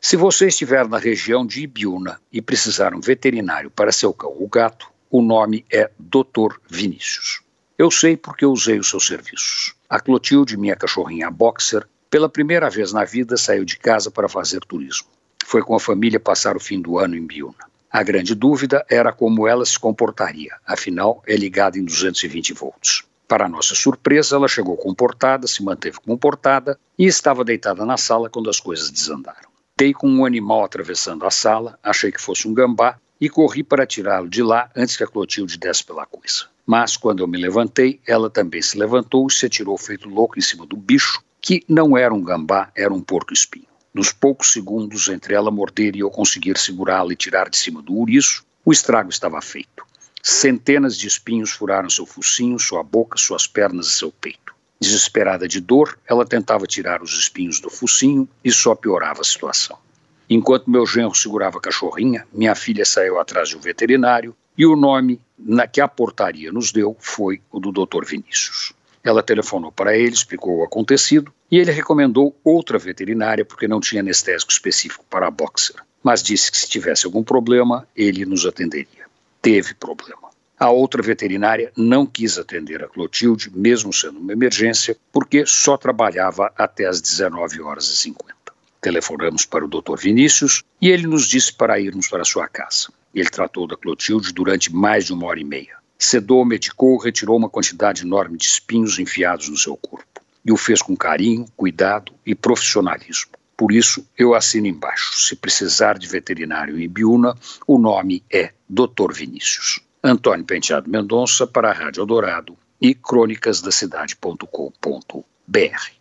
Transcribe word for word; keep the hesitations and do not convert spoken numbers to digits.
Se você estiver na região de Ibiúna e precisar um veterinário para seu cão ou gato, o nome é doutor Vinícius. Eu sei porque eu usei os seus serviços. A Clotilde, minha cachorrinha boxer, pela primeira vez na vida saiu de casa para fazer turismo. Foi com a família passar o fim do ano em Ibiúna. A grande dúvida era como ela se comportaria, afinal é ligada em duzentos e vinte volts. Para nossa surpresa, ela chegou comportada, se manteve comportada e estava deitada na sala quando as coisas desandaram. Dei com um animal atravessando a sala, achei que fosse um gambá e corri para tirá-lo de lá antes que a Clotilde desse pela coisa. Mas quando eu me levantei, ela também se levantou e se atirou feito louco em cima do bicho, que não era um gambá, era um porco-espinho. Nos poucos segundos entre ela morder e eu conseguir segurá-la e tirar de cima do ouriço, o estrago estava feito. Centenas de espinhos furaram seu focinho, sua boca, suas pernas e seu peito. Desesperada de dor, ela tentava tirar os espinhos do focinho e só piorava a situação. Enquanto meu genro segurava a cachorrinha, minha filha saiu atrás de um veterinário e o nome na que a portaria nos deu foi o do doutor Vinícius. Ela telefonou para ele, explicou o acontecido e ele recomendou outra veterinária porque não tinha anestésico específico para a boxer, mas disse que se tivesse algum problema, ele nos atenderia. Teve problema. A outra veterinária não quis atender a Clotilde, mesmo sendo uma emergência, porque só trabalhava até às dezenove horas e cinquenta. Telefonamos para o doutor Vinícius e ele nos disse para irmos para sua casa. Ele tratou da Clotilde durante mais de uma hora e meia. Sedou, medicou, retirou uma quantidade enorme de espinhos enfiados no seu corpo. E o fez com carinho, cuidado e profissionalismo. Por isso, eu assino embaixo. Se precisar de veterinário em Ibiúna, o nome é doutor Vinícius. Antônio Penteado Mendonça para a Rádio Eldorado e crônicas da cidade ponto com ponto br.